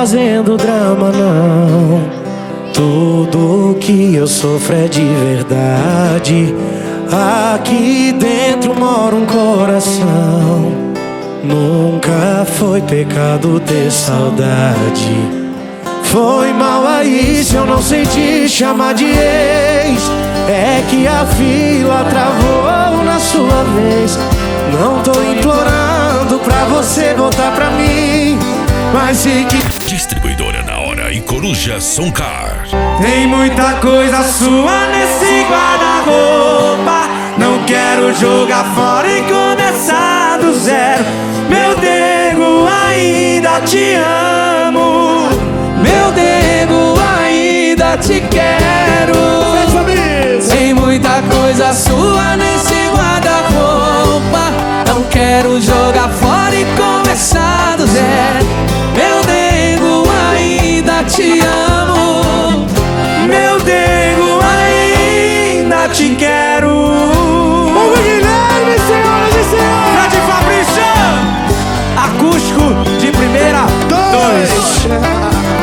fazendo drama, não. Tudo que eu sofro é de verdade. Aqui dentro mora um coração. Nunca foi pecado ter saudade. Foi mal aí se eu não senti chamar de ex. É que a fila travou na sua vez. Não tô implorando pra você voltar pra mim, mas se que... Distribuidora Na Hora e Coruja Soncar. Tem muita coisa sua nesse guarda-roupa. Não quero jogar fora e começar do zero. Meu nego, ainda te amo. Meu nego, ainda te quero. Tem muita coisa sua nesse guarda-roupa. Não quero jogar fora e começar do zero. Meu nego, ainda te amo. Meu nego, ainda te quero. Ô Guilherme, senhoras e senhores, Grande Fabrício, acústico de primeira, dois.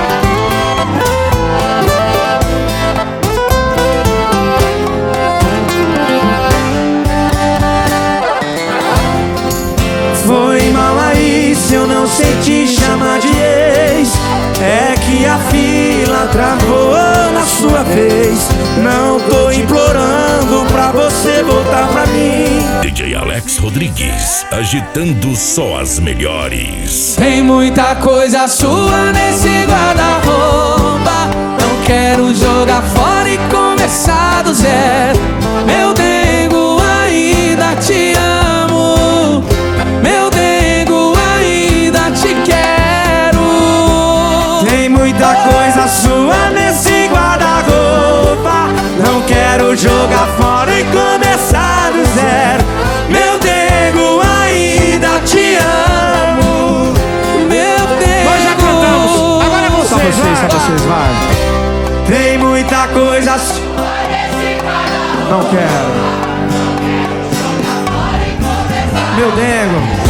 Foi mal aí se eu não sei te chamar de ex. É que a fila travou na sua vez. Não tô implorando pra você voltar pra mim. DJ Alex Rodrigues, agitando só as melhores. Tem muita coisa sua nesse guarda-roupa. Não quero jogar fora e começar do zero. Meu nego, ainda te amo. Meu nego, ainda te quero. Tem muita coisa sua nesse guarda-roupa. Não quero jogar fora e começar do zero. Meu nego, ainda te amo. Meu nego. Nós já cantamos, agora é vocês, só vocês, vai. Tem muita coisa sua nesse guarda-roupa. Não quero. Meu nego.